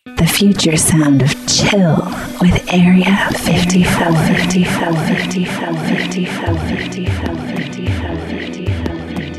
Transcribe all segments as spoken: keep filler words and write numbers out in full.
The future sound of chill with Area fifty-four, fifty-four, fifty-four, fifty-four, fifty-four, fifty-four, fifty-four.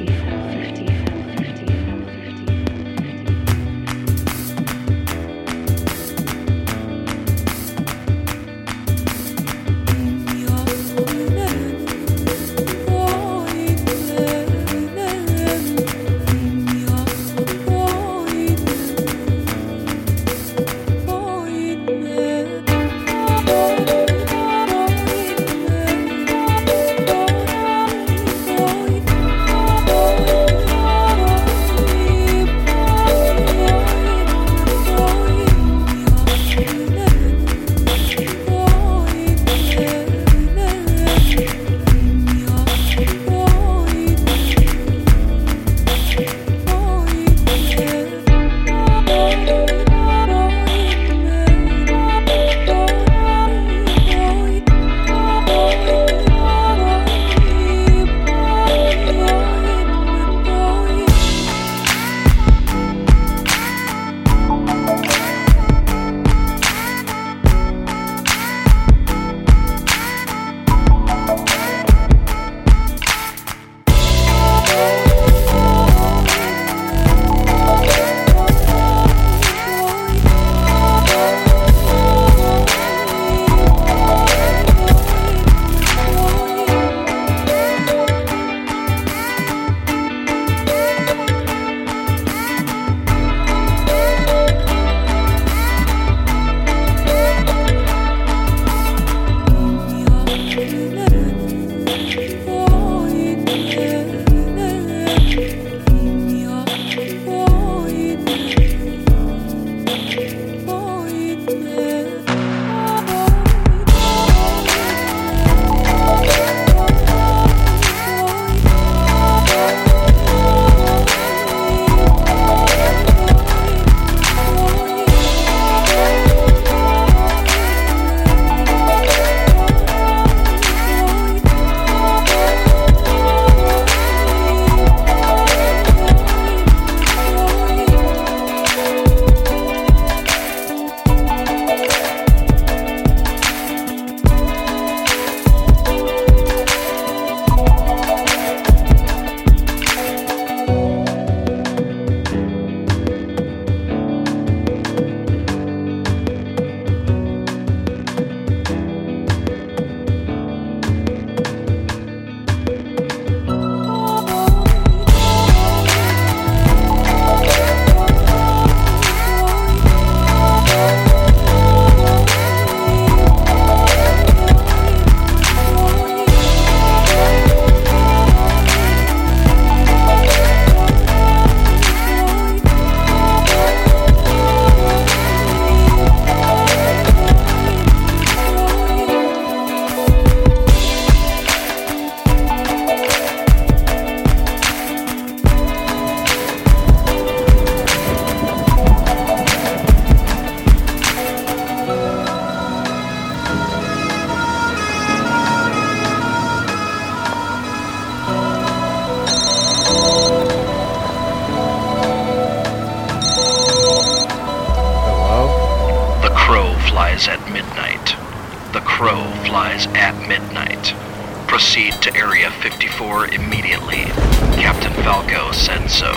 Proceed to Area fifty-four immediately. Captain Falco said so.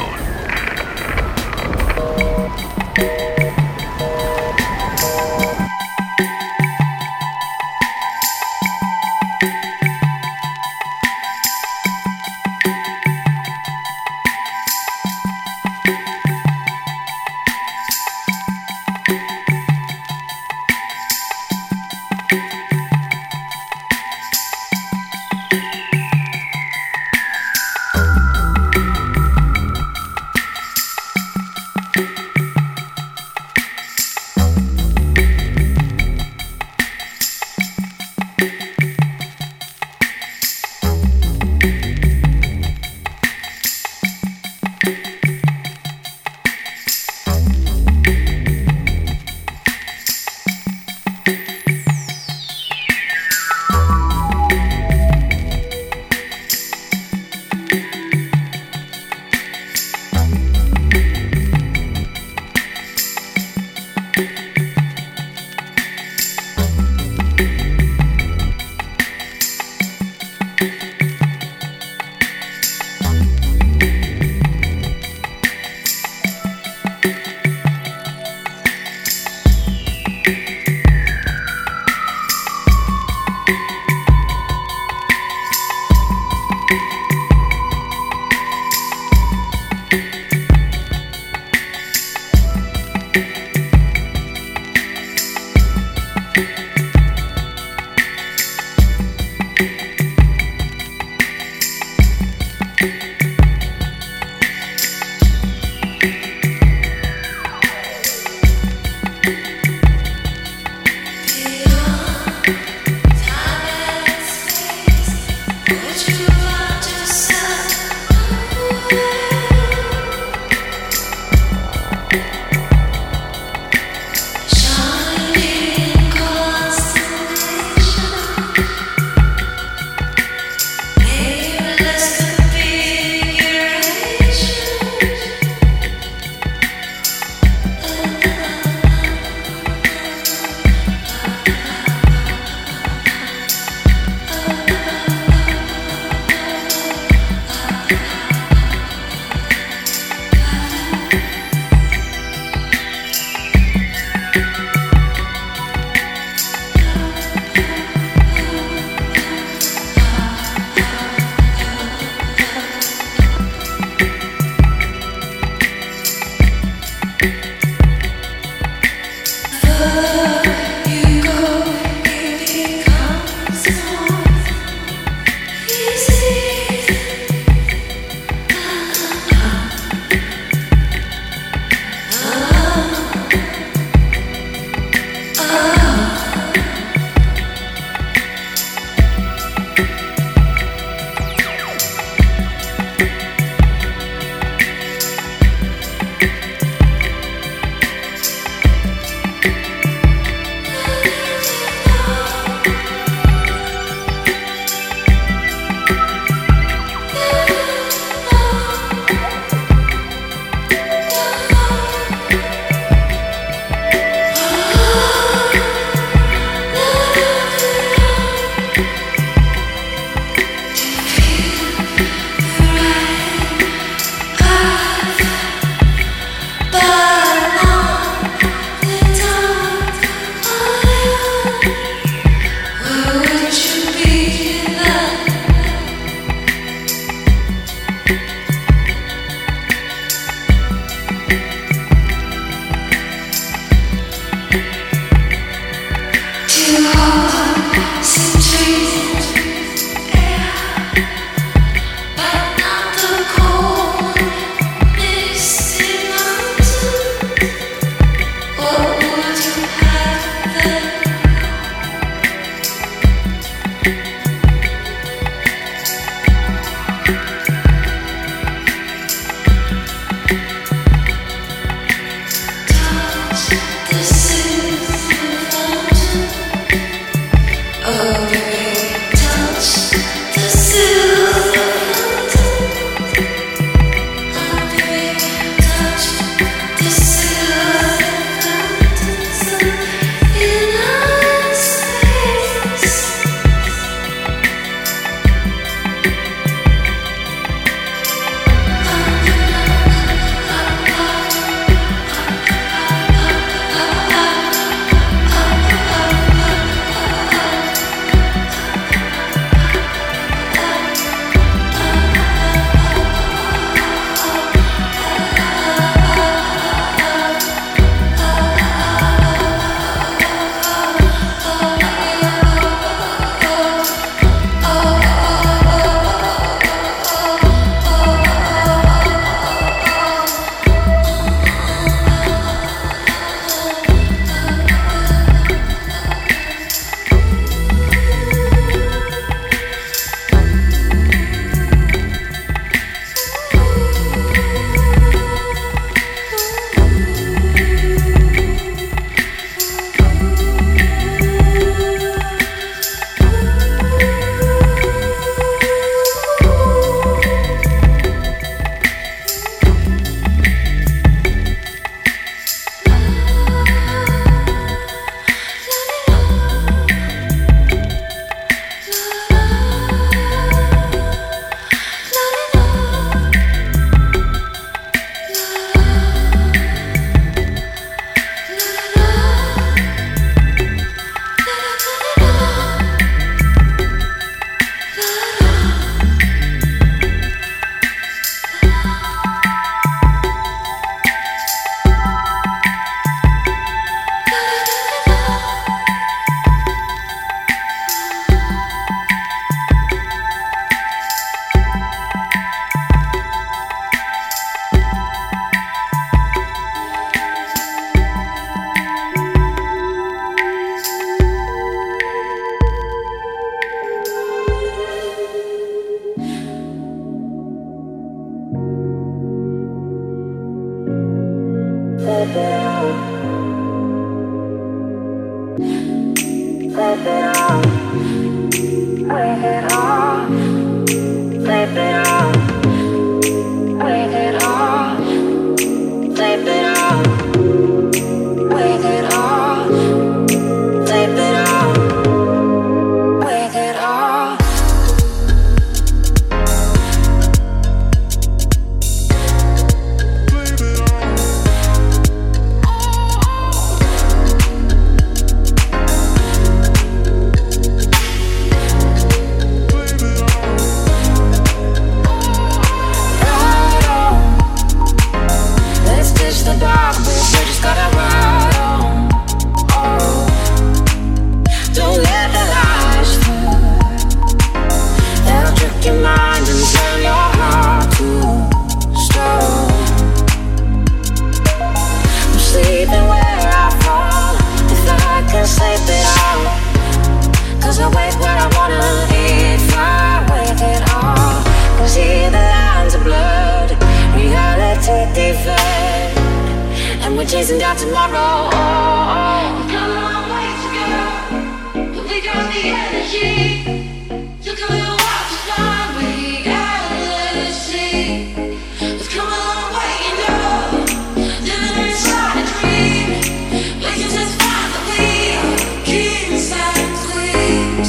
Chasing down tomorrow. We've come a long way to go, but we got the energy. Took a little while to find, we gotta let it see. We've come a long way, you know, living inside a dream. We can just find that we are kings and queens.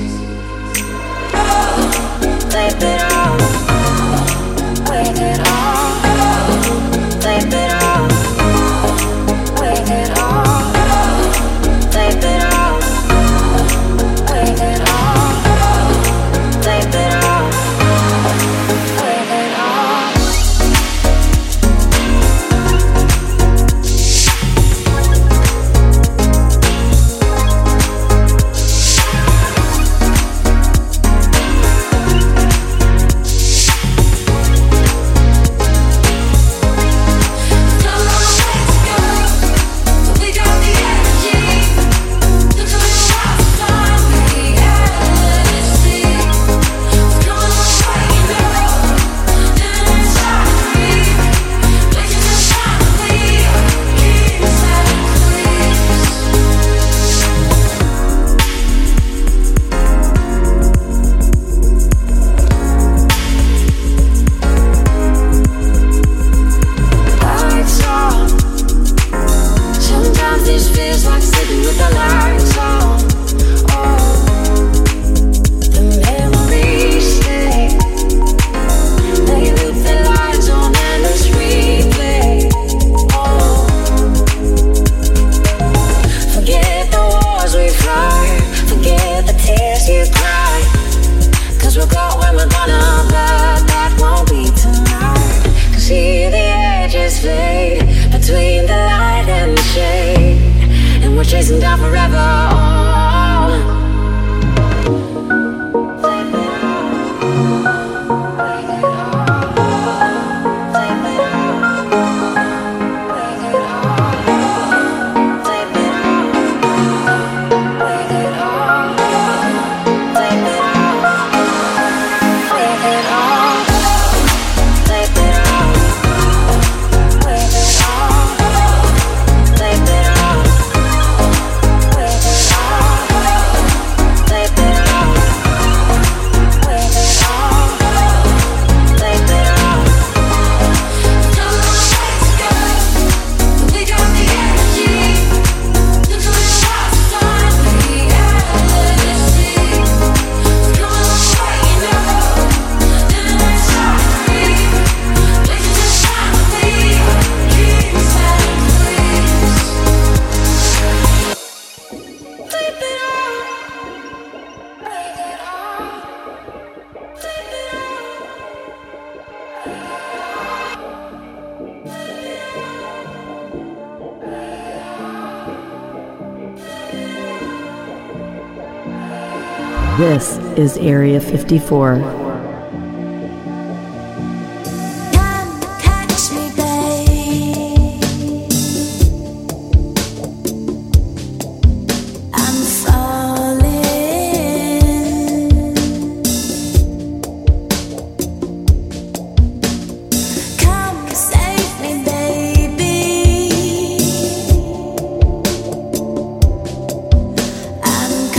Oh, tape it off, wake it off. Oh, tape it off. Chasing down forever. This is Area fifty-four. I'm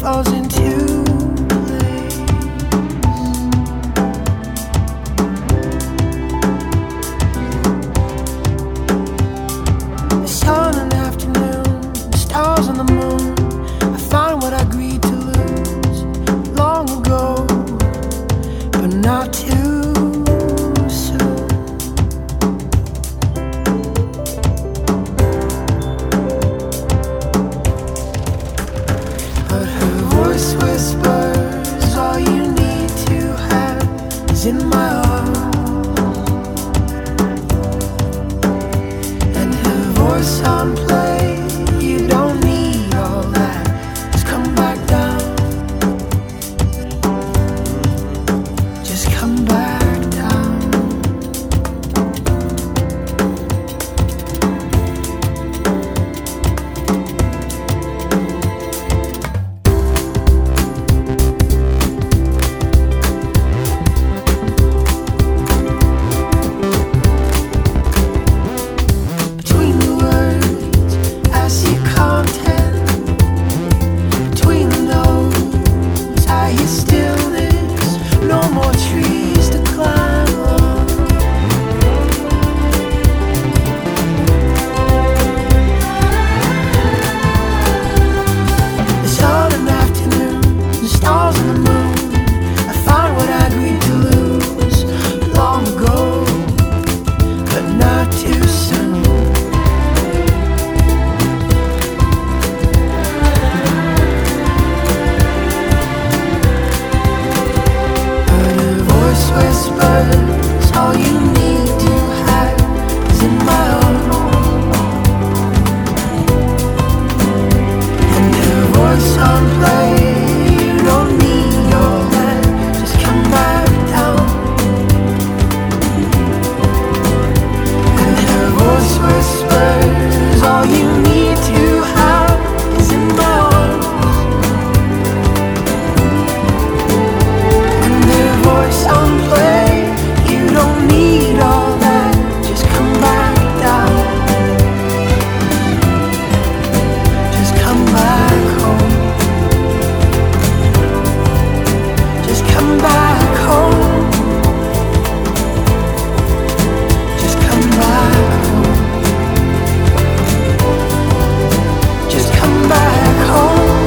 falls into place. The sun in the afternoon, the stars on the moon. I find what I agreed to lose long ago, but not too soon. But her voice whispers, all you need to have is in my arms. And her voice on play, you don't need all that, just come back down. Just come back down. Between the words, I see content. Between the notes, I hear stillness. No more trees to climb on. The sun in the afternoon, the stars in the moon. I find what I agreed to lose long ago, but not too soon. But her voice whispers, all you need to have is in my arms. And her voice on play, you don't need all that, just come back down. And her voice whispers, all you need to have is in my arms. And their voice on play, you don't need all that, just come back down. Just come back home. Just come back home. Just come back home. Just come back home.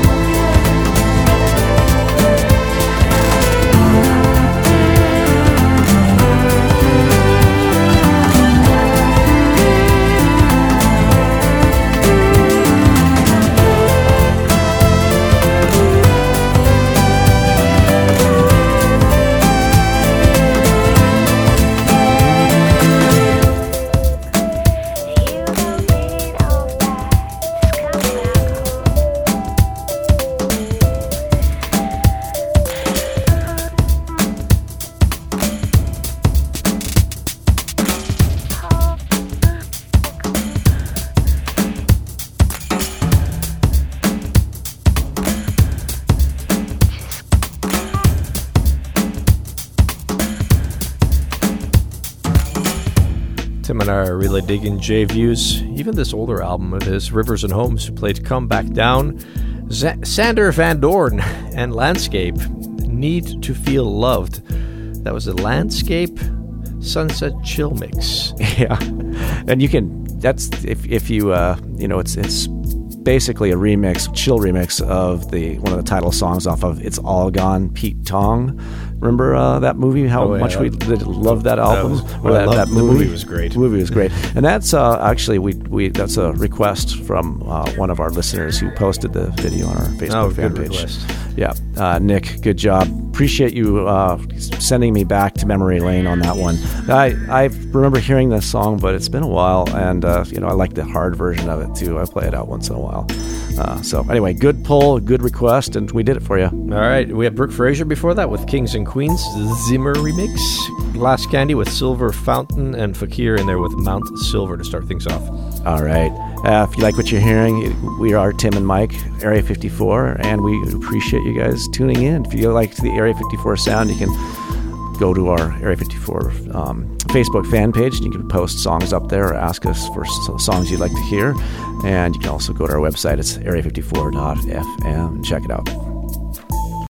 Tim and I are really digging Jay Views. Even this older album of his, Rivers and Homes, who played Come Back Down. Z- Sander Van Doorn and Landscape, Need to Feel Loved. That was a Landscape Sunset Chill mix. Yeah, and you can. That's if if you uh you know it's it's basically a remix, chill remix of the one of the title songs off of It's All Gone, Pete Tong. Remember uh, that movie? How Oh, yeah, much we that- did love that album. was- Or I that, loved- that the movie. movie was great. The movie was great, and that's uh, actually we we that's a request from uh, one of our listeners who posted the video on our Facebook Oh, fan good page. request. Yeah, uh, Nick, good job. Appreciate you uh, sending me back to memory lane on that one. I I remember hearing this song, but it's been a while, and uh, you know I like the hard version of it too. I play it out once in a while. Uh, so anyway, good pull, good request, and we did it for you. All right, we had Brooke Fraser before that with Kings and Queens, Zimmer remix. Glass Candy with Silver Fountain, and Fakir in there with Mount Silver to start things off. All right. Uh, if you like what you're hearing, we are Tim and Mike, Area fifty-four, and we appreciate you guys tuning in. If you like the Area fifty-four sound, you can go to our Area fifty-four um, Facebook fan page. You can post songs up there or ask us for s- songs you'd like to hear. And you can also go to our website. It's area fifty-four dot f m and check it out.